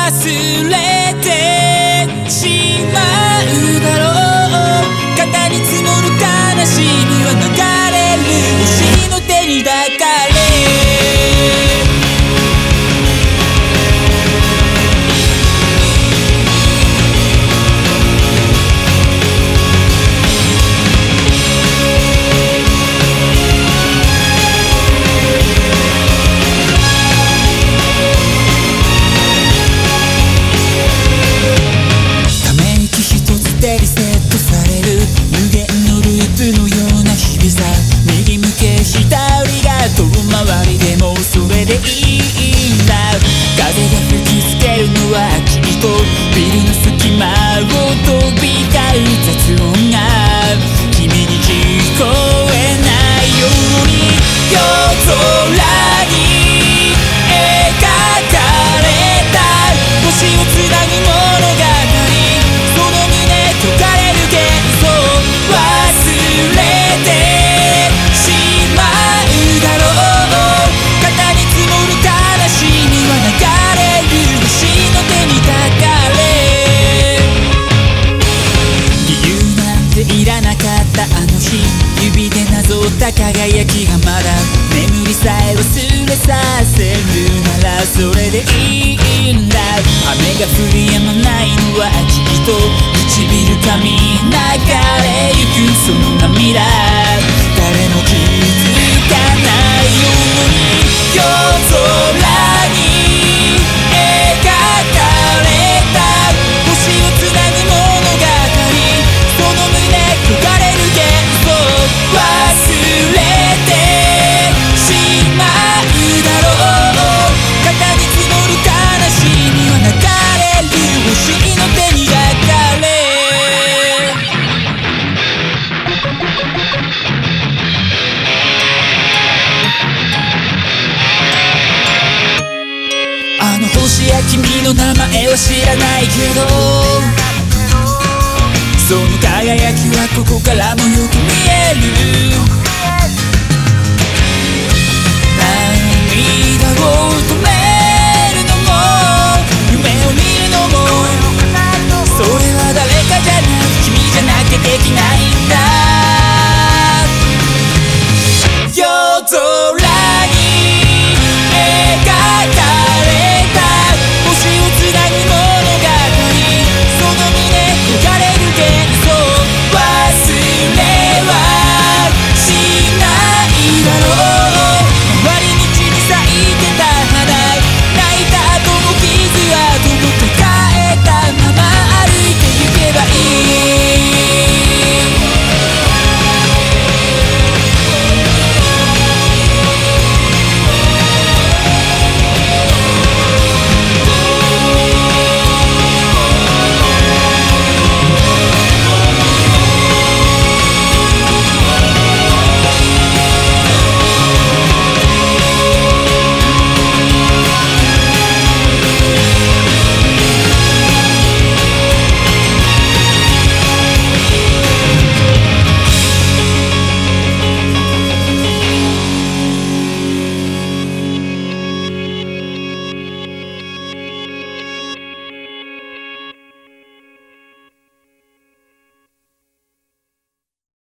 忘れてしまうだろう。肩に積もる悲しみは流れる星の手に抱かれ、リセットされる無限のループのような日々さ。右向け左が遠回りでもそれでいいんだ。風が吹きつけるのはきっとビルの隙間を飛び交う雑音が君に聞こえないように、夜空に描かれた星をつなぐ物語、その胸解かれる幻想忘れてしまうだろう。肩に積もる悲しみは流れる星の手に抱かれ、理由なんていらなかったあの日、指でなぞった輝きがまだ眠りさえ忘れさせるならそれでいいんだ。雨が降り止まないのはきっと唇噛み流れゆくその涙、誰も気づかないように夜空に描かれた星をつなぐ物語、その胸焦がれる幻想忘れてしまうだろう。肩に積もる悲しみは流れる星の手に抱かれ、あの星や君の名前は知らないけど、その輝きはここからもよく見える。涙を止め